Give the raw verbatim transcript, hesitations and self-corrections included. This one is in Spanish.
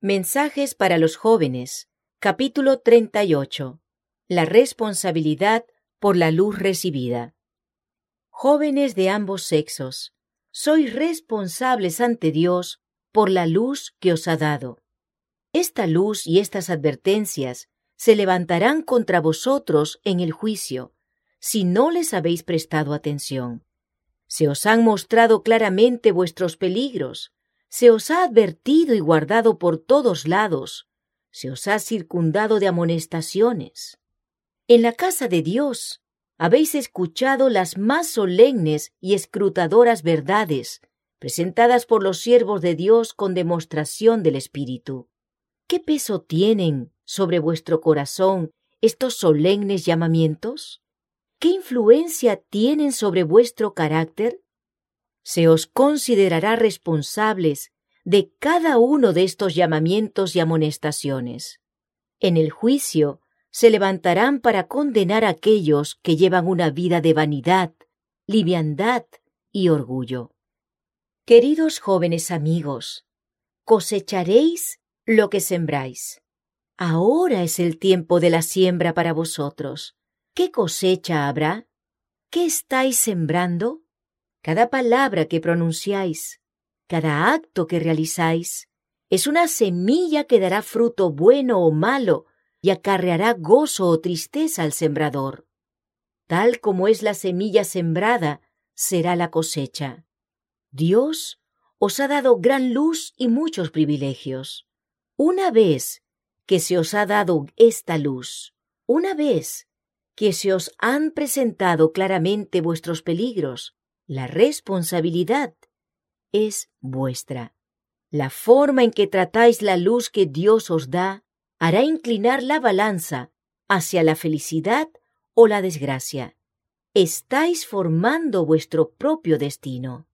Mensajes para los jóvenes, capítulo treinta y ocho. La responsabilidad por la luz recibida. Jóvenes de ambos sexos, sois responsables ante Dios por la luz que os ha dado. Esta luz y estas advertencias se levantarán contra vosotros en el juicio, si no les habéis prestado atención. Se os han mostrado claramente vuestros peligros, se os ha advertido y guardado por todos lados, se os ha circundado de amonestaciones. En la casa de Dios habéis escuchado las más solemnes y escrutadoras verdades, presentadas por los siervos de Dios con demostración del Espíritu. ¿Qué peso tienen sobre vuestro corazón estos solemnes llamamientos? ¿Qué influencia tienen sobre vuestro carácter? Se os considerará responsables de cada uno de estos llamamientos y amonestaciones. En el juicio se levantarán para condenar a aquellos que llevan una vida de vanidad, liviandad y orgullo. Queridos jóvenes amigos, cosecharéis lo que sembráis. Ahora es el tiempo de la siembra para vosotros. ¿Qué cosecha habrá? ¿Qué estáis sembrando? Cada palabra que pronunciáis, cada acto que realizáis, es una semilla que dará fruto bueno o malo y acarreará gozo o tristeza al sembrador. Tal como es la semilla sembrada, será la cosecha. Dios os ha dado gran luz y muchos privilegios. Una vez que se os ha dado esta luz, una vez que se os han presentado claramente vuestros peligros, la responsabilidad es vuestra. La forma en que tratáis la luz que Dios os da hará inclinar la balanza hacia la felicidad o la desgracia. Estáis formando vuestro propio destino.